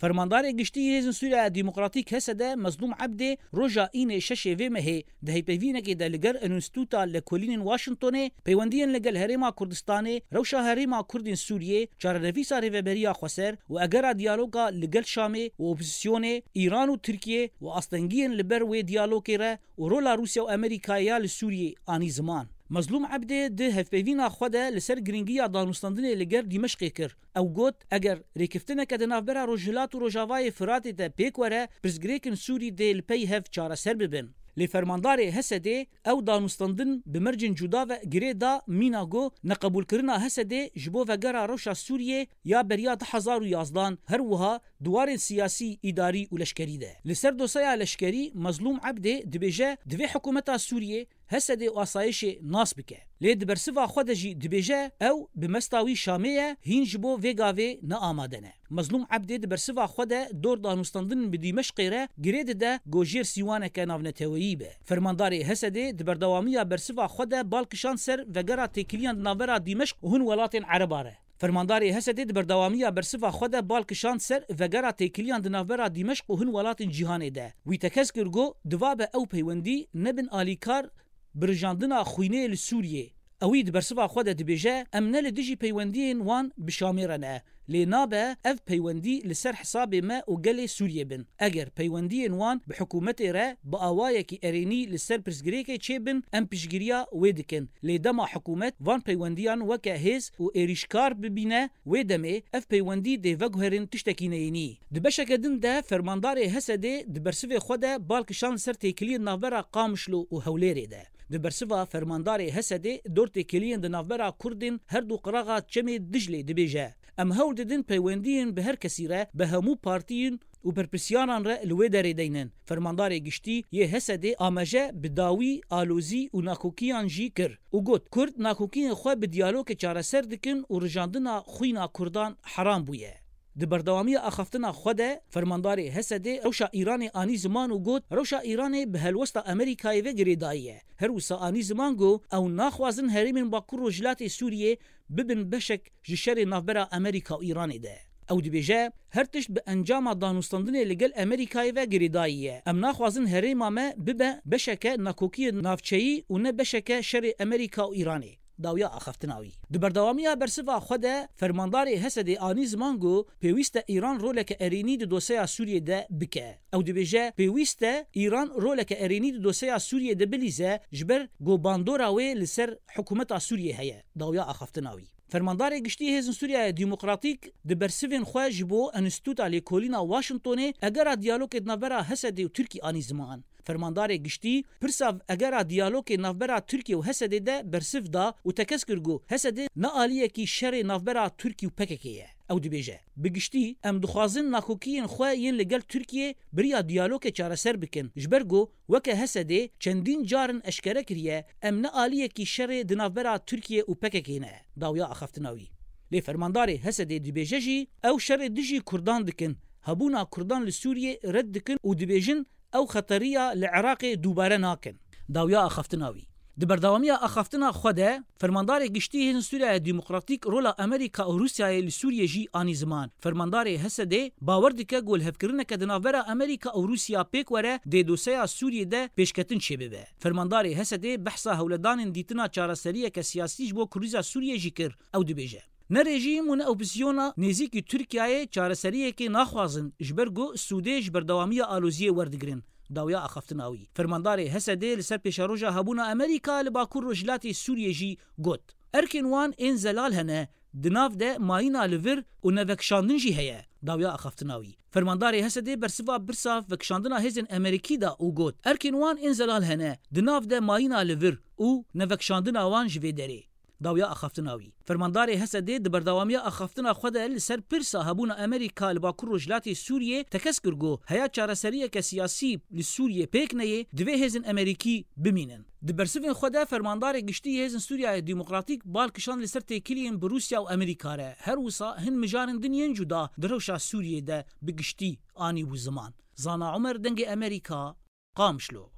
فرماندار گشتی هزن سوریا دموکراتیک هسده مظلوم عبد روجا این شش و مه ده پیوینه که دلگر انستوتا لکولین واشنطن پیوندین لگل هریما کردستان روشا هریما کردین سوریه چار نفیسا ریوبریا خسر و اگر دیالوگا لگل شام و اپوزیسیون ایران و ترکیه و اصلنگین لبر و دیالوگی را و رولا روسیا و امریکا ل سوریه آنی زمان مظلوم عبد ده هفپیوینا خوده لسر گرینگیا دانوستاندن لگر دمشق کر او گوت اگر ریکفتنه که دنافبرا روجلات و روجاوای فراتی ده پیک وره پرزگریکن سوری ده لپی هف چاره سر ببن لفرماندار هسده او دانوستاندن بمرجن جدا و گریدا میناگو نقبول کرنا هسده جبو وگرا روشا سوریه یا بریا 2011 هر وها دوار سیاسی اداری و لشکری ده لسر دوسایا لشکری مظلوم عبده دبیجه دوی حکومتا سوریه هسده و آسایش ناس بکه لید برسوا خودجی دبیجه او بمستاوی شامیه هین جبو وگاوی نا آمادنه مظلوم عبده دبرسوا خوده دور دانوستاندن بدیمشق ره گرید ده گوجیر سیوانه که ناونتویی به فرمانداری هسده دبردوامی برسوا خوده بالکشان سر وگرا تکلیان ناورا دیمشق و هن ولات عرباره فرمانداری هسده بردوامی برسوا خود بالکشان سر وگرا تکلیان دناورا دمشق و هن ولات جهان ده وی تکسکرگو دواب او پیوندی نبن آلیکار برجاندنا خوینه لسوریه اوید برسوا خود دبیجه امنه لدجی پیوندین وان بشامیرنه لنابه اف پیوندی لسر حساب ما و گل سوریه بن اگر پیوندین وان بحکومت را با آوایه کی ارینی لسر پرسگریکه چه بن ام پیشگیریا ویدکن لدما حکومت وان پیوندیان وکه هز و ایریشکار ببینه ویدمه اف پیوندی دی وگهرن تشتکینینی دبشک دن ده فرماندار هسده دبرسو خود بالکشان سر تکلی ناورا قامشلو و هولیری ده دبرسوا فرماندار هسده دور تکلیان دناورا کردن هر دو قراغا چمی دجلی دبیجه ام هول ددن پیوندین به هر کسی را به همو پارتیین و پرپسیانان را لوی داری دینن فرماندار گشتی یه هسده آمجه بداوی آلوزی و ناکوکیان جی کر و گوت کرد ناکوکیان خواه به دیالوگ چاره سر دکن و رجاندنا خوینا کردان حرام بویه د بردوامی اخفتنا خوده فرماندار هسده روشا ایران آنی زمان و گوت روشا ایران به هلوستا امریکای و گریداییه هر وسا آنی زمان گو او ناخوازن هریمن باکر رجلات سوریه ببن بشک جشر نافبرا امریکا و ایران ده او دبیجه هر تشت به انجام دانوستاندن لگل امریکای و گریداییه ام ناخوازن هریما ما ببه بشک ناکوکی نافچهی و نه بشک شر امریکا و ایرانی داویا اخفتناوی دبردوامی برسوا خوده فرماندار هسده آنی زمان گو پیوست ایران رولک ارینی د دوسیا سوریه ده بکه او دبیجه پیوست ایران رولک ارینی د دوسیا سوریه ده بلیزه جبر گو باندوراوی لسر حکومت سوریه هیه داویا اخفتناوی فرماندار گشتی هزن سوریا دموکراتیک د برسوین خو جبو انستوتا لیکولینا واشنطن اگر دیالوگ ناورا هسده و ترکی آنی زمان فرماندار گشتی پرساو اگر دیالوگ ناورا ترکی و هسده ده برسف دا و تکسکرگو هسده نالیه کی شر ناورا ترکی و پککیه او دبیجه بگشتی ام دخوازن ناکوکین خواه ین لگل ترکیه بریا دیالوگ چاره سر بکن جبرگو وکه هسده چندین جارن اشکره کریه ام نالیه کی شر دناورا ترکیه و پککینه داویا اخفتناوی لی فرماندار هسده دبیجه جی او شر دجی کردان دکن هبونا کردان لسوریه رد دکن و دبیجن او خطریه لعراق دوباره ناکن داویا اخفتناوی دبردوامی اخفتنا خوده فرماندار گشتی هن سوریا دموکراتیک رولا امریکا و روسیا لسوریه جی آنی زمان فرماندار هسده باور دکه گل هفکرنه که دناورا امریکا و روسیا پیک وره د دوسیا سوریه ده پیشکتن شبه فرماندار هسده بحثا هولدان دیتنا چارەسەریه که سیاسی بو کریزا سوریه جی کر او دبیجه نه رژیم و نه اپوزیسیونا نزیکی ترکیه چارەسەریه که ناخوازن جبرگو سودیج بردوامی آلوزیه وردگرن داویا اخفتناوی فرماندار هسده لسر پیشاروجا هبونا امریکا لباکور رجلات سوریه جی گوت ارکن وان این زلال هنه دناف ده ماینا لور و نوکشاندن جی هیه داویا اخفتناوی فرماندار هسده برسوا برساف وکشاندنا هزن امریکی دا او گوت ارکن وان این زلال هنه دناف ده ماینا لور و نوکشاندنا وان جوی دری داویا اخفتناوی فرماندار هسده د بردوامی اخفتنا خود لسر پرسا هبونا امریکا لباکور رجلات سوریه تکسکرگو هیا چارەسەریه که سیاسی لسوریه پیک نه دوی هزن امریکی بمینن د برسوین خود فرماندار گشتی هزن سوریا دموکراتیک بالکشان لسر تکلیین بروسیا و امریکا ره هر وسا هن مجارن دنین جدا دروشا سوریه ده بگشتی آنی و زمان زانا عمر دنگ امریکا قامشلو